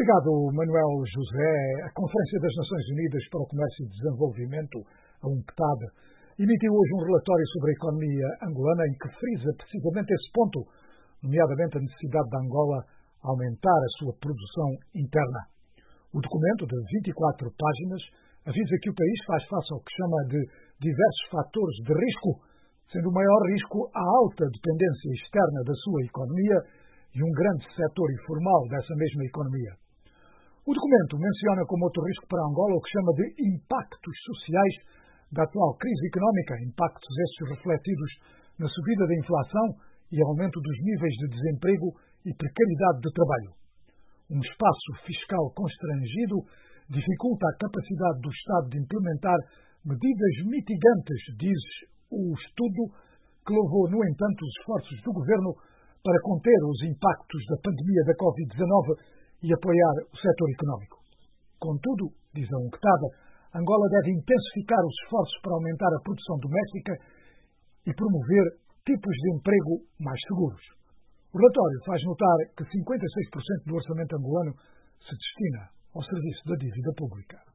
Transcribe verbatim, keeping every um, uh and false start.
Obrigado, Manuel José. A Conferência das Nações Unidas para o Comércio e Desenvolvimento, a UNCTAD, emitiu hoje um relatório sobre a economia angolana em que frisa precisamente esse ponto, nomeadamente a necessidade de Angola aumentar a sua produção interna. O documento, de vinte e quatro páginas, avisa que o país faz face ao que chama de diversos fatores de risco, sendo o maior risco a alta dependência externa da sua economia e um grande setor informal dessa mesma economia. O documento menciona como outro risco para Angola o que chama de impactos sociais da atual crise económica, impactos estes refletidos na subida da inflação e aumento dos níveis de desemprego e precariedade de trabalho. Um espaço fiscal constrangido dificulta a capacidade do Estado de implementar medidas mitigantes, diz o estudo, que levou, no entanto, os esforços do governo para conter os impactos da pandemia da covid dezenove e apoiar o setor económico. Contudo, diz a UNCTAD, Angola deve intensificar os esforços para aumentar a produção doméstica e promover tipos de emprego mais seguros. O relatório faz notar que cinquenta e seis por cento do orçamento angolano se destina ao serviço da dívida pública.